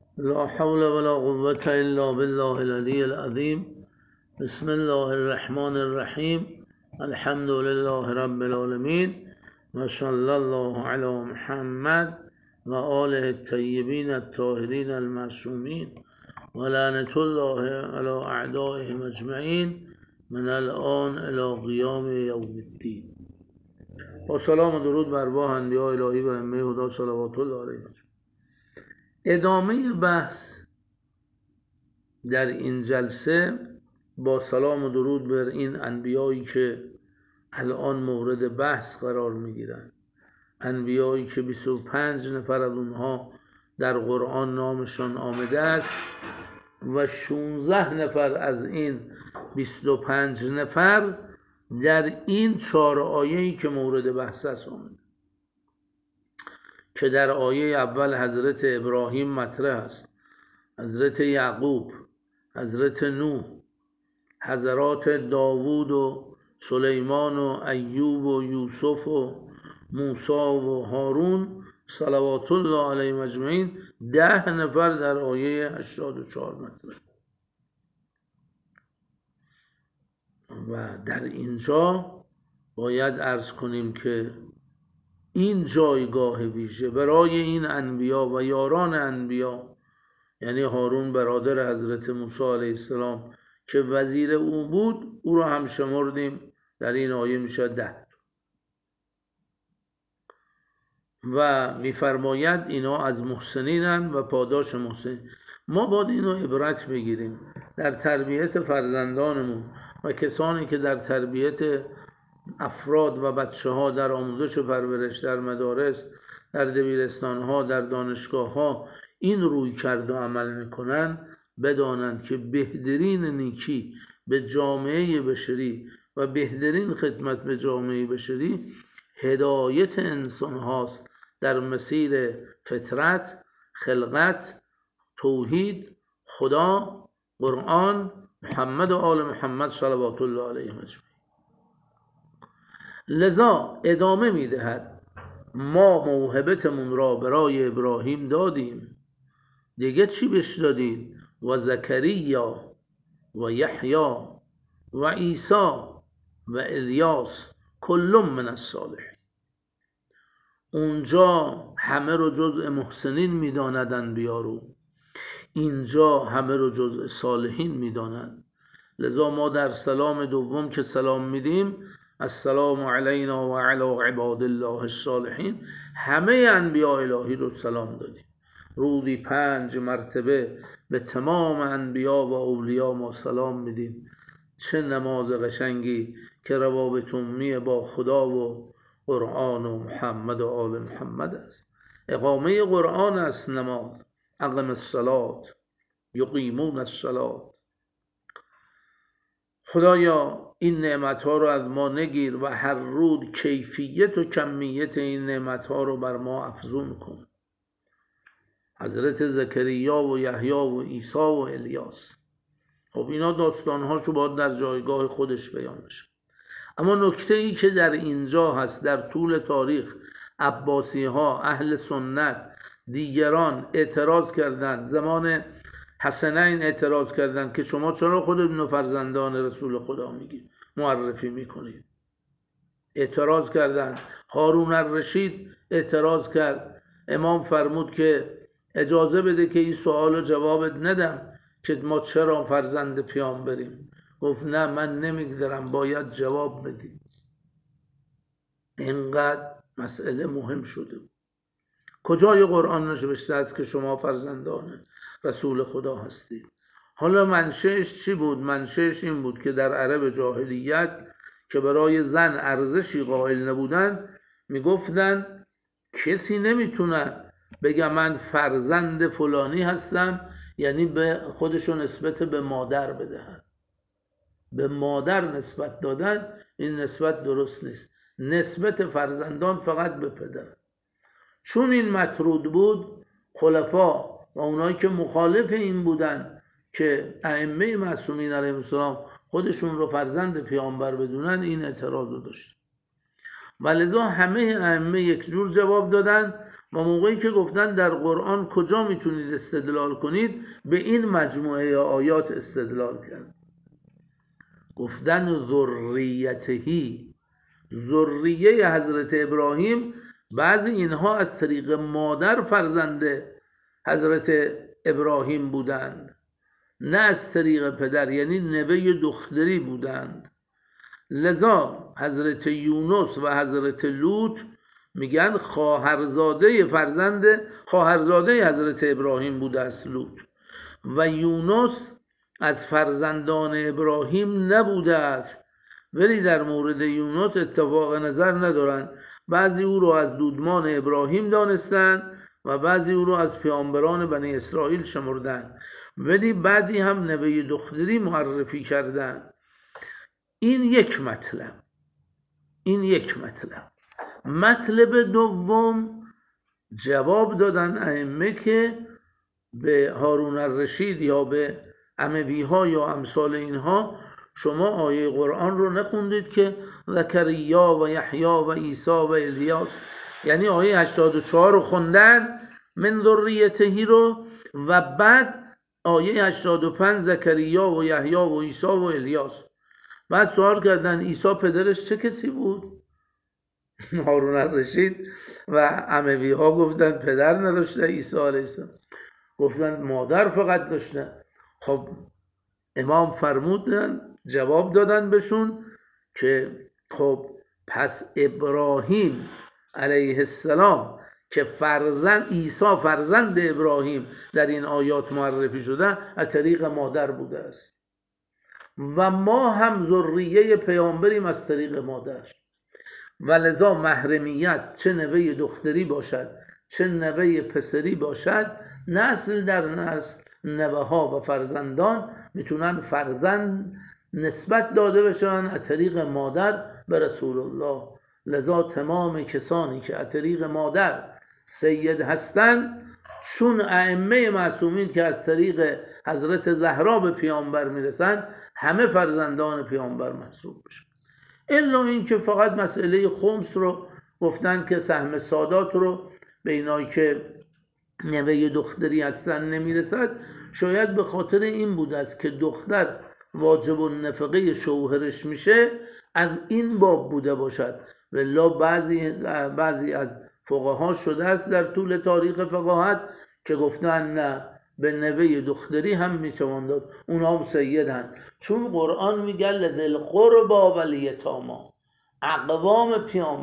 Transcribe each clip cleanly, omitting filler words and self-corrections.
لا حول ولا قوة إلا بالله العلي العظيم. بسم الله الرحمن الرحيم. الحمد لله رب العالمين وصلى الله على محمد وآله الطيبين الطاهرين المعصومين ولعنة الله على أعدائهم أجمعين من الآن إلى قیام یوم الدین. با سلام و درود بر روح انبیاء الهی و ائمه هدی صلوات الله علیهم. ادامه بحث در این جلسه با سلام و درود بر این انبیایی که الان مورد بحث قرار میگیرن، انبیایی که 25 نفر از اونها در قرآن نامشان آمده است و 16 نفر از این 25 نفر در این 4 آیه‌ای که مورد بحث است آمده، که در آیه اول حضرت ابراهیم مطرح است، حضرت یعقوب، حضرت نوح، حضرات داوود و سلیمان و ایوب و یوسف و موسی و هارون صلوات الله علیهم اجمعین 10 نفر در آیه 84 مطرح. و در اینجا باید عرض کنیم که این جایگاه ویژه برای این انبیا و یاران انبیا، یعنی هارون برادر حضرت موسی علیه السلام که وزیر او بود، او را هم شمردیم در این آیه میشه 10. و میفرماید اینا از محسنینن و پاداش محسنین. ما باید اینو عبرت بگیریم در تربیت فرزندانمون و کسانی که در تربیت افراد و بچه ها در آموزش و پرورش، در مدارس، در دبیرستان ها، در دانشگاه ها این روی کرد و عمل میکنن، بدانند که بهترین نیکی به جامعه بشری و بهترین خدمت به جامعه بشری هدایت انسان هاست در مسیر فطرت، خلقت، توحید، خدا، قرآن، محمد و آل محمد صلوات الله علیهم اجمعین. لذا ادامه میدهد ما موهبتمون را برای ابراهیم دادیم، دیگه چی بهش دادیم؟ و زکریا و یحیی و عیسی و الیاس کل من الصالحین. اونجا همه رو جزء محسنین میداند انبیا رو، اینجا همه رو جزء صالحین میدانند. لذا ما در سلام دوم که سلام میدیم، السلام علینا و علی عباد الله الصالحین، همه انبیاء الهی رو سلام دادیم. رودی 5 مرتبه به تمام انبیا و اولیا ما سلام میدیم. چه نماز قشنگی که روابط عمومی با خدا و قرآن و محمد و آل محمد است. اقامه قرآن است نماز. اقم الصلاة یقیمون الصلاة. خدایا این نعمتها رو از ما نگیر و هر روز کیفیت و کمیت این نعمتها رو بر ما افزون کن. حضرت زکریا و یحیی و عیسی و الیاس، خب اینا داستانهاشو باید در جایگاه خودش بیان بشه. اما نکته ای که در اینجا هست، در طول تاریخ عباسی ها، اهل سنت، دیگران اعتراض کردند. زمان حسنین اعتراض کردند که شما چرا خودتون فرزندان رسول خدا میگید، معرفی میکنید. اعتراض کردند. هارون الرشید اعتراض کرد. امام فرمود که اجازه بده که این سوالو جوابت ندم که ما چرا فرزند پیامبریم. گفت نه، من نمیگذارم، باید جواب بدیم. اینقدر مسئله مهم شده. کجای قرآن نوشته است که شما فرزندان رسول خدا هستید؟ حالا منشأش چی بود؟ منشأش این بود که در عرب جاهلیت که برای زن ارزشی قائل نبودن، میگفتن کسی نمیتونه بگه من فرزند فلانی هستم، یعنی به خودشون نسبت به مادر بدهن. به مادر نسبت دادن، این نسبت درست نیست. نسبت فرزندان فقط به پدر. چون این مطرود بود، خلفا و اونایی که مخالف این بودن که ائمه معصومین علیهم السلام خودشون رو فرزند پیامبر بدونن، این اعتراض رو داشت. و لذا همه ائمه یک جور جواب دادن و موقعی که گفتن در قرآن کجا میتونید استدلال کنید، به این مجموعه آیات استدلال کرد. گفتن ذریتهی، ذریه حضرت ابراهیم، بعضی اینها از طریق مادر فرزند حضرت ابراهیم بودند، نه از طریق پدر، یعنی نوه دختری بودند. لذا حضرت یونس و حضرت لوط میگن خواهرزاده حضرت ابراهیم بوده است لوط، و یونس از فرزندان ابراهیم نبوده است. ولی در مورد یونس اتفاق نظر ندارن، بعضی او رو از دودمان ابراهیم دانستند و بعضی او رو از پیامبران بنی اسرائیل شمردند، ولی بعدی هم نوه دختری معرفی کردند. این یک مطلب. مطلب دوم، جواب دادن ائمه که به هارون الرشید یا به اموی ها یا امثال اینها شما آیه قرآن رو نخوندید که زکریا و یحیی و عیسی و الیاس، یعنی آیه 84 رو خوندن من ذریته رو، و بعد آیه 85 زکریا و یحیی و عیسی و الیاس. بعد سوال کردن عیسی پدرش چه کسی بود؟ هارون الرشید و اموی ها گفتن پدر نداشته عیسی علیه السلام، گفتن مادر فقط داشته. خب امام فرمودن، جواب دادن بهشون که خب پس ابراهیم علیه السلام که عیسی فرزند ابراهیم در این آیات معرفی شده از طریق مادر بوده است و ما هم ذریه پیامبریم از طریق مادر، و لذا محرمیت چه نوه دختری باشد چه نوه پسری باشد، نسل در نسل نوه ها و فرزندان میتونن فرزند نسبت داده بشن از طریق مادر به رسول الله. لذا تمام کسانی که از طریق مادر سید هستن، چون ائمه معصومین که از طریق حضرت زهرا به پیامبر میرسن، همه فرزندان پیامبر محسوب بشن. الا این که فقط مسئله خمس رو گفتن که سهم سادات رو به اینایی که نوه دختری هستن نمیرسد، شاید به خاطر این بوده است که دختر واجب النفقه شوهرش میشه، از این باب بوده باشد. ولی بعضی از فقها شده است در طول تاریخ فقاهت که گفتن نه، به نوه دختری هم میتوان داد، اونا هم سیدن، چون قرآن میگه لذل قربا و الیتاما، اقوام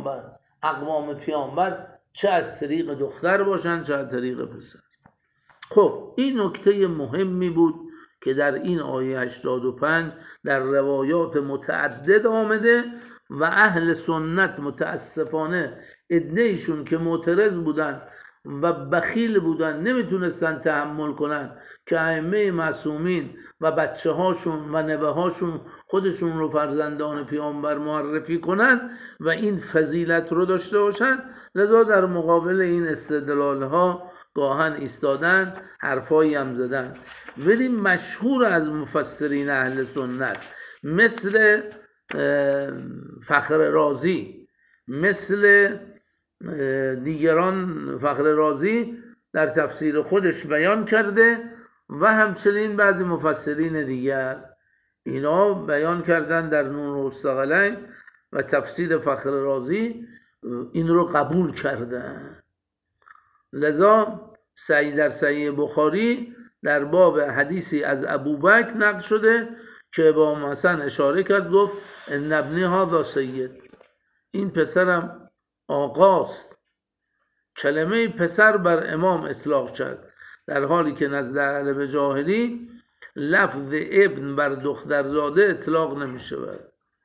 پیامبر چه از طریق دختر باشن چه از طریق پسر. خب این نکته مهمی بود که در این آیه 85 در روایات متعدد آمده و اهل سنت متاسفانه عده‌ایشون که معترض بودن و بخیل بودن، نمیتونستن تحمل کنن که ائمه معصومین و بچه هاشون و نوه هاشون خودشون رو فرزندان پیامبر معرفی کنن و این فضیلت رو داشته باشن. لذا در مقابل این استدلال ها گاهن ایستادن، حرفایی هم زدن. ولی مشهور از مفسرین اهل سنت مثل فخر رازی، مثل دیگران، فخر رازی در تفسیر خودش بیان کرده و همچنین بعضی مفسرین دیگر اینا بیان کردن در نون مستقلین و تفسیر فخر رازی این رو قبول کردن. لذا در صحیح بخاری در باب حدیثی از ابوبکر نقل شده که با حسن اشاره کرد، گفت ان ابنی هذا سید، این پسرم آقاست. کلمه پسر بر امام اطلاق کرد، در حالی که نزد اهل جاهلی لفظ ابن بر دخترزاده اطلاق نمی شود.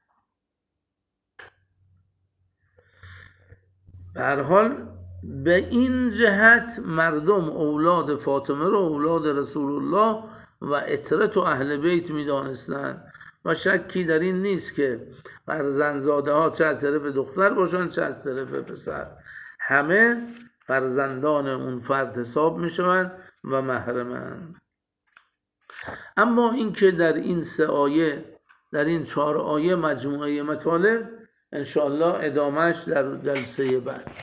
به هر حال به این جهت مردم اولاد فاطمه رو اولاد رسول الله و عترت و اهل بیت می دانستن و شکی در این نیست که فرزندزاده ها چه از طرف دختر باشن چه از طرف پسر، همه فرزندان اون فرد حساب می شوند و محرمند. اما این که در این 3 آیه، در این 4 آیه مجموعه مطالب، انشاءالله ادامهش در جلسه بعد.